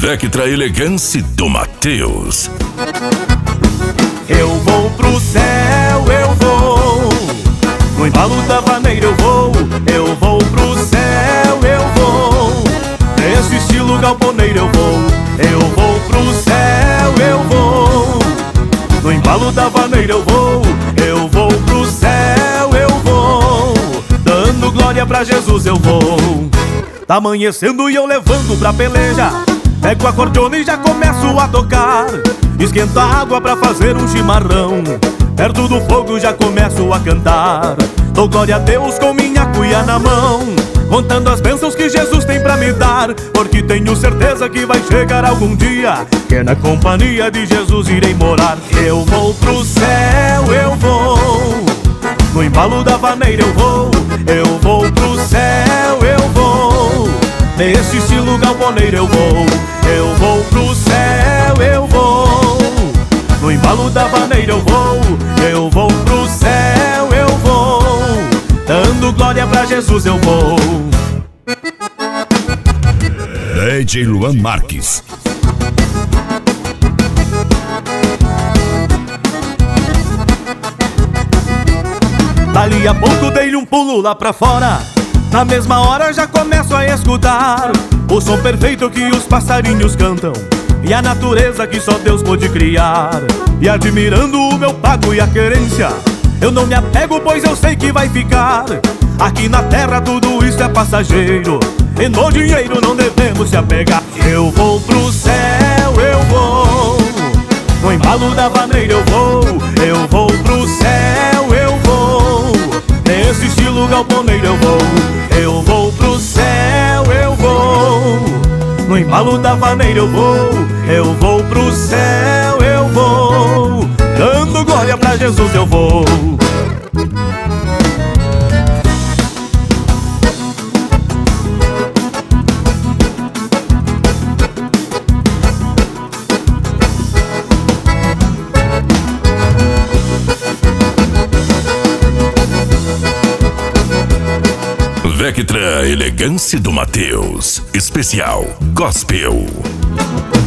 Vectra Elegance do Matheus. Eu vou pro céu, eu vou. No embalo da vaneira eu vou pro céu, eu vou. Nesse estilo galponeiro eu vou pro céu, eu vou. No embalo da vaneira eu vou pro céu, eu vou. Dando glória pra Jesus eu vou. Tá amanhecendo e eu levando pra peleja. Pego o acordeone e já começo a tocar. Esquenta a água pra fazer um chimarrão. Perto do fogo já começo a cantar. Dou glória a Deus com minha cuia na mão, contando as bênçãos que Jesus tem pra me dar. Porque tenho certeza que vai chegar algum dia que na companhia de Jesus irei morar. Eu vou pro céu, eu vou. No embalo da vaneira eu vou pro céu, eu vou. Nesse estilo galponeiro eu vou pro céu, eu vou. No embalo da vaneira eu vou pro céu, eu vou. Dando glória pra Jesus eu vou. DJ Luan Marques. Dali a pouco dei um pulo lá pra fora. Na mesma hora já começo a escutar o som perfeito que os passarinhos cantam e a natureza que só Deus pôde criar. E admirando o meu pago e a querência, eu não me apego, pois eu sei que vai ficar. Aqui na terra tudo isso é passageiro, e no dinheiro não devemos se apegar. Eu vou pro céu, eu vou. No embalo da vaneira eu vou pro céu, eu vou. Nesse estilo galponeiro eu vou pro céu, eu vou. No embalo da vaneira eu vou pro céu, eu vou. Dando glória pra Jesus eu vou. Vectra Elegance do Matheus. Especial Gospel.